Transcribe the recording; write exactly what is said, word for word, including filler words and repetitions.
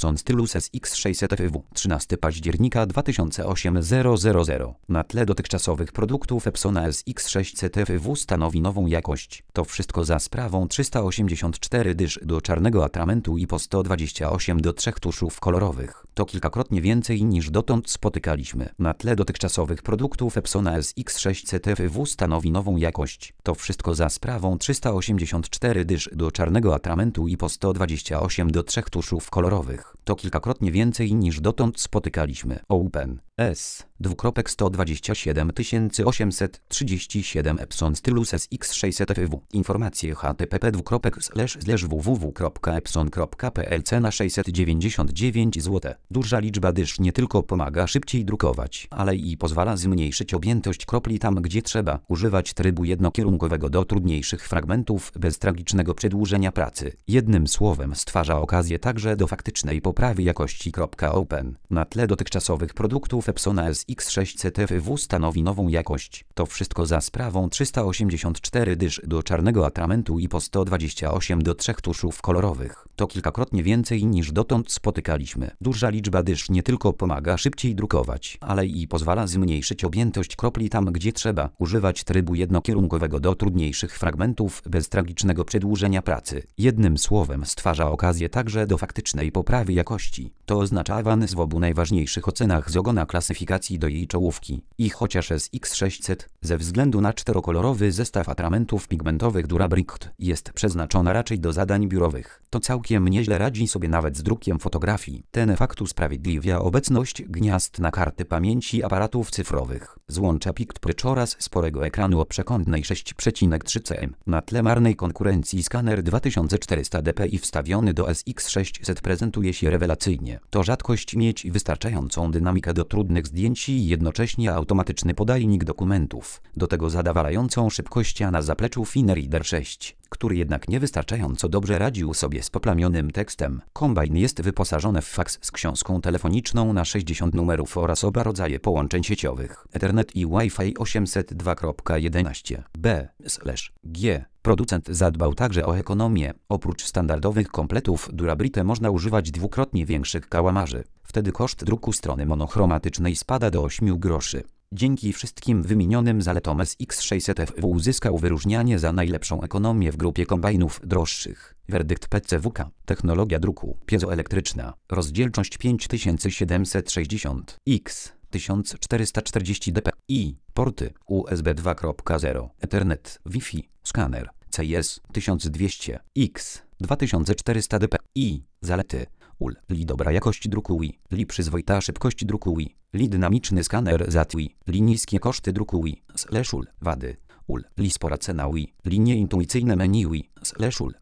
Epson Stylus S X sześćset F W trzynastego października dwa tysiące osiem r. Na tle dotychczasowych produktów Epsona S X sześćset F W stanowi nową jakość. To wszystko za sprawą trzysta osiemdziesiąt cztery dysz do czarnego atramentu i po sto dwadzieścia osiem do trzech tuszów kolorowych. To kilkakrotnie więcej niż dotąd spotykaliśmy. Na tle dotychczasowych produktów Epsona S X sześćset F W stanowi nową jakość. To wszystko za sprawą trzysta osiemdziesiąt cztery dysz do czarnego atramentu i po sto dwadzieścia osiem do trzech tuszów kolorowych. To kilkakrotnie więcej niż dotąd spotykaliśmy. Open S dwukropek sto dwadzieścia siedem tysięcy osiemset trzydzieści siedem Epson Stylus S X sześćset F W. Informacje http dwukropek slash slash www kropka epson kropka pl. Cena sześćset dziewięćdziesiąt dziewięć złotych. Duża liczba dysz nie tylko pomaga szybciej drukować, ale i pozwala zmniejszyć objętość kropli tam, gdzie trzeba. Używać trybu jednokierunkowego do trudniejszych fragmentów bez tragicznego przedłużenia pracy. Jednym słowem stwarza okazję także do faktycznej poprawy jakości. Open. Na tle dotychczasowych produktów Epsona S X sześćset F W stanowi nową jakość. To wszystko za sprawą trzysta osiemdziesiąt cztery dysz do czarnego atramentu i po sto dwadzieścia osiem do trzech tuszów kolorowych. To kilkakrotnie więcej niż dotąd spotykaliśmy. Duża liczba dysz nie tylko pomaga szybciej drukować, ale i pozwala zmniejszyć objętość kropli tam, gdzie trzeba. Używać trybu jednokierunkowego do trudniejszych fragmentów bez tragicznego przedłużenia pracy. Jednym słowem stwarza okazję także do faktycznej poprawy jakości. To oznacza awans w obu najważniejszych ocenach z ogona klasyfikacji do jej czołówki. I chociaż S X sześćset, ze względu na czterokolorowy zestaw atramentów pigmentowych Durabrict, jest przeznaczona raczej do zadań biurowych, to całkiem nieźle radzi sobie nawet z drukiem fotografii. Ten fakt usprawiedliwia obecność gniazd na karty pamięci aparatów cyfrowych. Złącza Pict precz oraz sporego ekranu o przekątnej sześć przecinek trzy cm. Na tle marnej konkurencji skaner dwa tysiące czterysta dpi wstawiony do S X sześćset prezentuje się rewelacyjnie. To rzadkość mieć wystarczającą dynamikę do trudnych zdjęć i jednocześnie automatyczny podajnik dokumentów. Do tego zadowalającą szybkość, a na zapleczu FineReader sześć, który jednak niewystarczająco dobrze radził sobie z poplamionym tekstem. Kombajn jest wyposażony w faks z książką telefoniczną na sześćdziesiąt numerów oraz oba rodzaje połączeń sieciowych, Ethernet i Wi-Fi osiemset dwa kropka jedenaście b slash g. Producent zadbał także o ekonomię. Oprócz standardowych kompletów Durabrite można używać dwukrotnie większych kałamarzy. Wtedy koszt druku strony monochromatycznej spada do ośmiu groszy. Dzięki wszystkim wymienionym zaletom S X sześćset F W uzyskał wyróżnianie za najlepszą ekonomię w grupie kombajnów droższych. Werdykt P C W K. Technologia druku piezoelektryczna. Rozdzielczość pięć tysięcy siedemset sześćdziesiąt x tysiąc czterysta czterdzieści dpi. Porty U S B dwa kropka zero. Ethernet, Wi-Fi, skaner C I S tysiąc dwieście x dwa tysiące czterysta dpi. Zalety: U L. Li dobra jakość druku Wi. Li przyzwoita szybkość druku Wi. Li dynamiczny skaner Z A T Wi. Li niskie koszty druku Wi. Slash U L. Wady: U L. Li spora cena Wi. Li nieintuicyjne menu Wi. Slash U L.